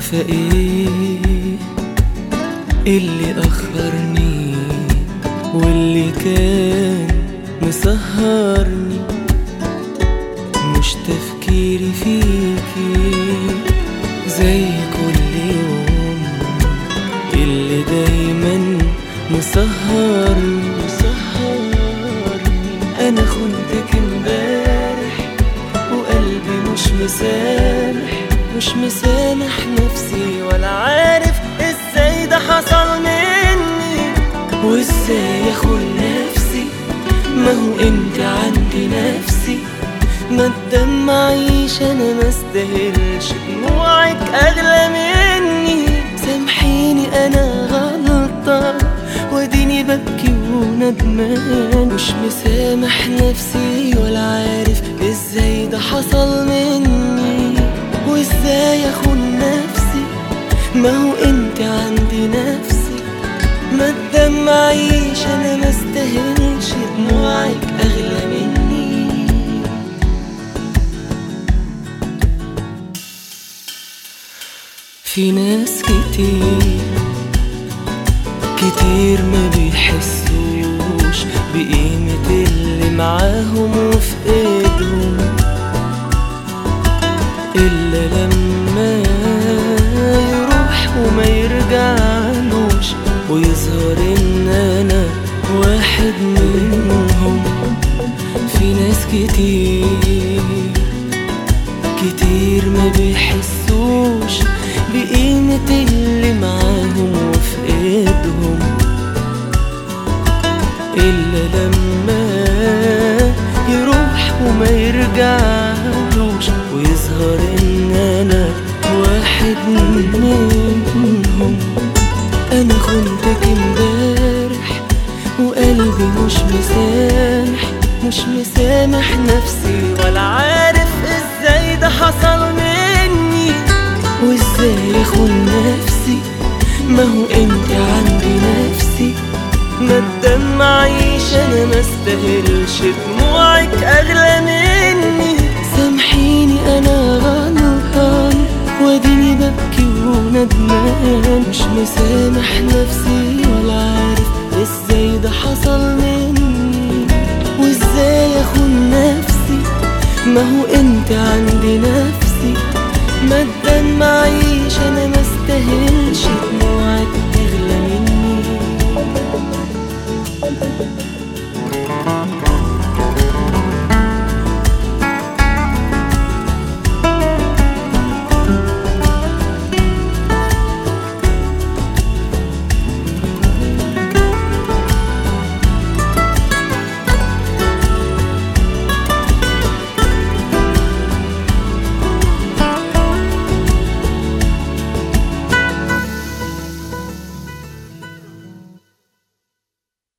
فايه اللي أخرني واللي كان مسهرني؟ مش تفكيري فيكي زي كل يوم اللي دايما مسهرني. أنا خنتك امبارح وقلبي مش مسامح نفسي، ولا عارف ازاي ده حصل مني وازاي اخون نفسي. ما هو انت عندي نفسي، ما تدمعيش انا ما استاهلش دموعك اغلى مني. سامحيني انا غلطان واديني ببكي وندمان، مش مسامح نفسي ولا عارف ازاي ده حصل مني وازاي اخون نفسي. ما هو انت عندي نفسي، ما تدمعيش انا ما استاهلش دموعك اغلى مني. في ناس كتير ما بيحسوش بقيمة اللي معاهم وفي ايدهم إلا لما يروح وما يرجعلوش ويظهر إن أنا واحد منهم. في ناس كتير ما بيحسوش بقيمة اللي معاهم وفي ايدهم إلا لما يروح وما يرجعلوش ويظهر إن أنا واحد منهم. أنا خنتك امبارح وقلبي مش مسامح نفسي، ولا عارف ازاي ده حصل مني وازاي اخون نفسي. ما هو انت عندي نفسي، ما تدمعيش انا ما استاهلش دموعك اغلى مني. سامحيني انا غلطان واديني ببكي وندمان، مش مسامح نفسي ولا عارف ازاي ده حصل مني وازاي اخون نفسي. ما هو انت عندي نفسي، ما تدمعيش انا ما استاهلش